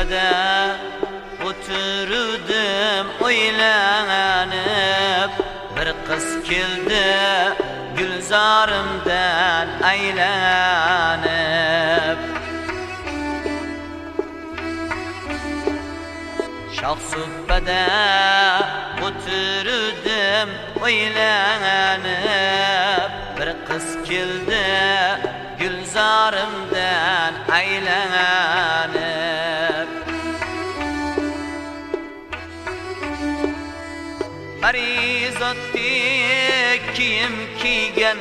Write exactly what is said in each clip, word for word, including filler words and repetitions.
supada o'tirdim o'ylanib, bir qiz keldi gulzorimdan aylanib. Shoh supada o'tirdim o'ylanib, bir qiz keldi gulzorimdan aylanib. Parizotdek kiyim kiygan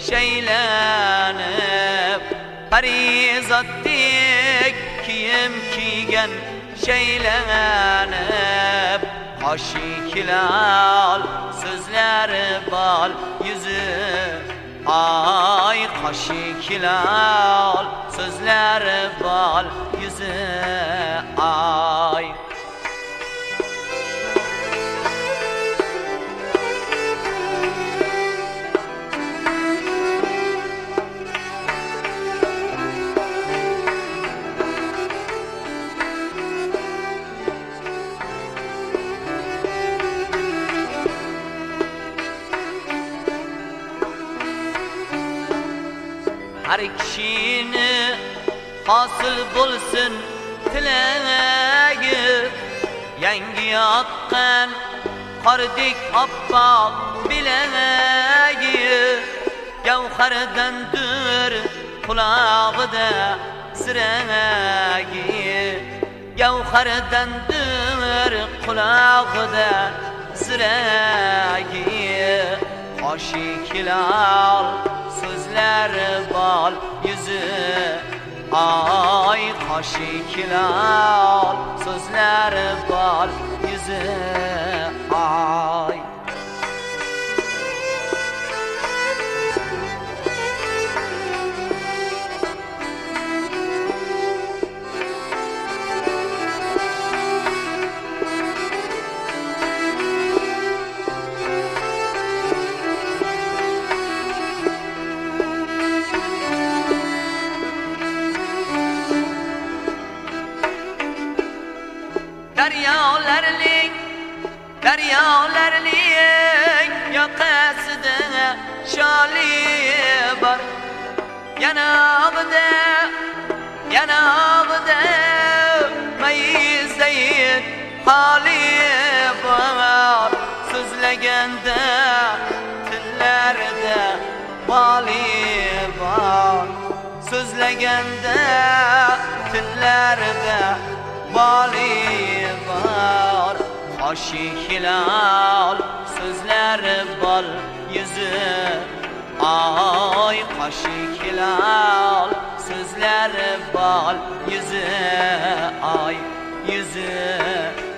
shaylanib, parizotdek kiyim kiygan shaylanib, qoshi hilol so'zlari bol yuzi, ay qoshi hilol so'zlari bol yuzi, ay har kishini hosil bo'lsin tilagi, yangi yoqqan qordek oppoq bilagi, gavhardandir qulog'ida siragi, gavhardandir qulog'ida siragi, qoshi hilol so'zlari bol yuzi, ay qoshi hilol so'zlari bol yuzi, ay daryolarlik daryolarlik yoqasida sholi bor, yanog'ida yanog'ida mayizayid holi bor, so'zlaganda tillarida boli bor, so'zlaganda tillarida boli bor, qoshi hilol so'zlari bol yuzi, ay qoshi hilol so'zlari bol yuzi, ay yuzi.